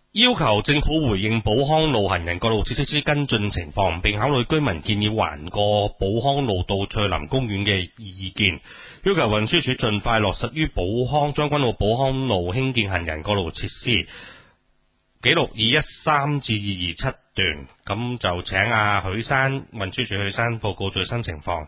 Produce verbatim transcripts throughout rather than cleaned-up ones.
要求政府回應寶康路行人過路設施之跟進情況，並考慮居民建議橫過寶康路到翠林公園嘅意見，要求運輸署盡快落實於寶康將軍澳寶康路興建行人過路設施。記錄二一三至二二七段，咁就請阿許生運輸署許生報告最新情況。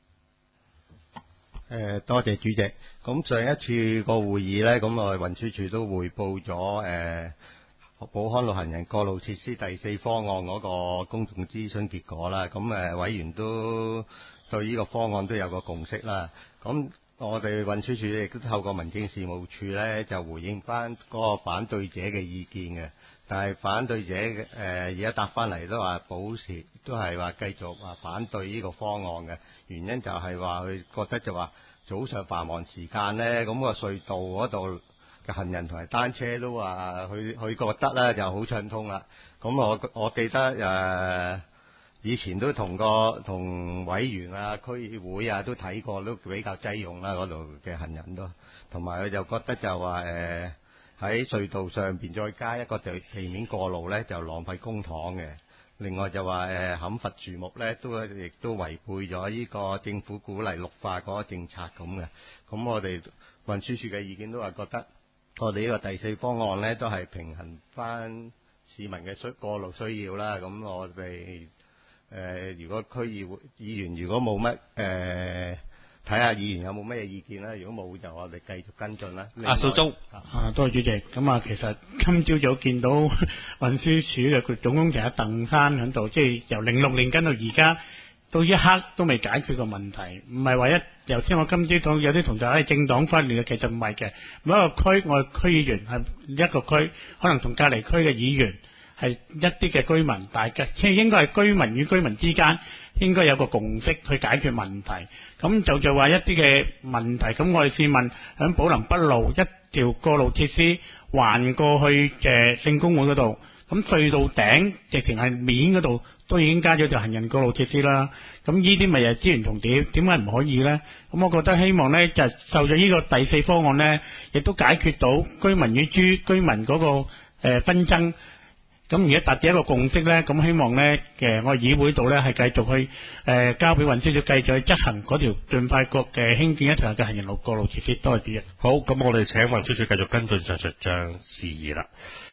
誒，多謝主席。咁上一次個會議呢，咁我哋運輸署都匯報咗誒寶康路行人過路設施第四方案嗰個公眾諮詢結果啦。咁誒委員都對呢個方案都有個共識啦。咁我哋運輸署亦都透過民政事務處呢，就回應翻嗰個反對者嘅意見嘅。但係反對者嘅誒而家答翻嚟都話保持，都係話繼續話反對呢個方案嘅原因就係話佢覺得就話早上繁忙時間呢，咁個隧道嗰度嘅行人同埋單車都話佢佢覺得咧就好暢通啦。咁我我記得誒、呃、以前都同個同委員啊、區議會啊都睇過，都比較擠擁啦嗰度嘅行人都，同埋佢就覺得就話誒。呃喺隧道上邊再加一個地地面過路呢，就浪費公帑嘅。另外就話誒砍伐樹木呢，都亦都違背咗呢個政府鼓勵綠化嗰個政策咁嘅。咁我哋運輸署嘅意見都係覺得，我哋呢個第四方案呢，都係平衡翻市民嘅需過路需要啦。咁我哋誒、呃、如果區議會議員如果冇乜誒。呃睇下議員有冇咩意見啦，如果冇就我哋繼續跟進啦。 阿蘇忠啊，多謝主席。咁啊，其實今朝早見到運輸署嘅佢總工程阿鄧生喺度，即係由零六年跟到而家，到一刻都未解決個問題。唔係話一頭先我今朝早有啲同事喺政黨分裂嘅，其實唔係嘅。每一個區我區議員係一個區，可能同隔離區嘅議員係一啲嘅居民，大家即係應該係居民與居民之間應該有個共識去解決問題。咁就就話一啲嘅問題，咁我哋試問響寶林北路一條過路設施橫過去嘅聖公會嗰度，咁隧道頂直情係面嗰度都已經加咗條行人過路設施啦。咁呢啲咪係資源重疊，點解唔可以呢？咁我覺得希望呢，就受咗呢個第四方案呢，亦都解決到居民與居居民嗰個誒紛爭。咁而家達至一個共識咧，咁希望咧嘅我議會度咧係繼續去誒、呃、交俾運輸署繼續去執行嗰條盡快國嘅興建一條嘅行人路過路設施。多謝主席。 好，咁我哋請運輸署繼續跟進上述將事宜啦。